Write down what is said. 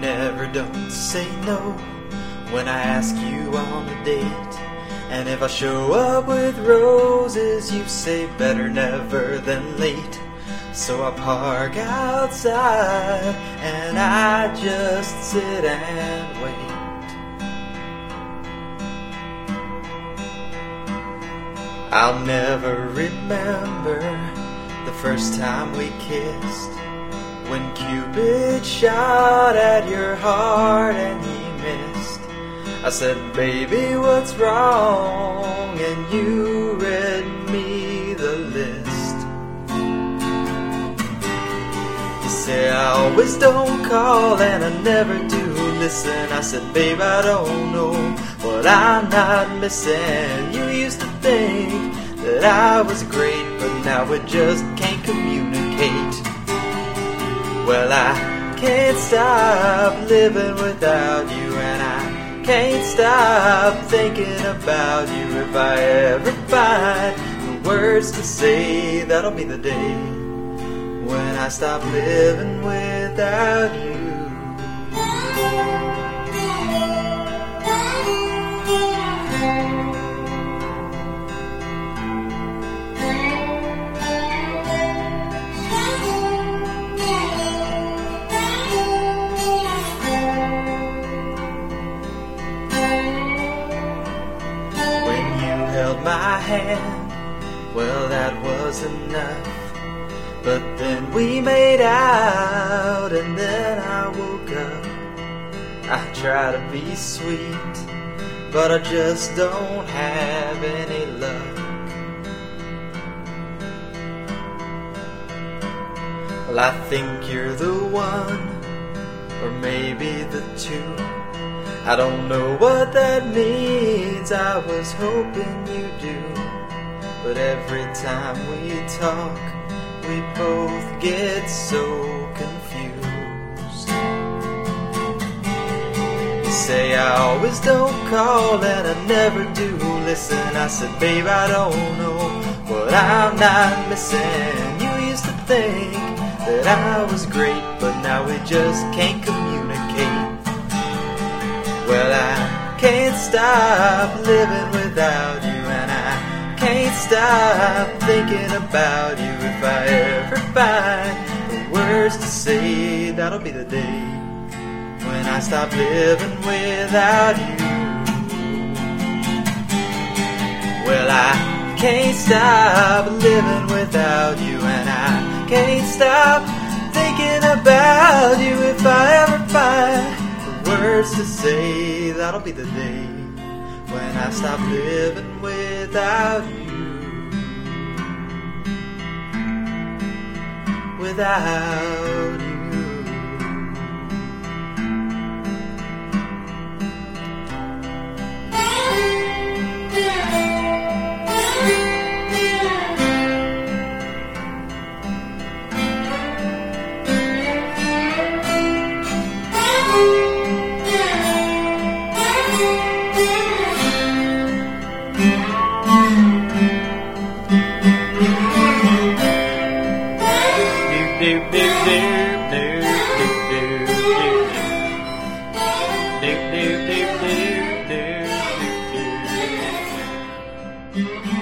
never don't say no when I ask you on a date. And if I show up with roses, you say better never than late. So I park outside and I just sit and wait. I'll never remember the first time we kissed, when Cupid shot at your heart and he missed. I said, baby, what's wrong? And you read me the list. You say I always don't call and I never do listen. I said, babe, I don't know what I'm not missing. You used to think that I was great, but now we just can't communicate. Well, I can't stop living without you, and I can't stop thinking about you. If I ever find the words to say, that'll be the day when I stop living without you. My hand, well, that was enough. But then we made out, and then I woke up. I try to be sweet, but I just don't have any luck. Well, I think you're the one, or maybe the two. I don't know what that means, I was hoping you do. But every time we talk, we both get so confused. You say I always don't call and I never do listen. I said, babe, I don't know what I'm not missing. You used to think that I was great, but now we just can't communicate. Well, I can't stop living without you, and I can't stop thinking about you. If I ever find the words to say, that'll be the day when I stop living without you. Well, I can't stop living without you, and I can't stop thinking about you. If I ever find words to say, that'll be the day when I stop living without you. Without you. Do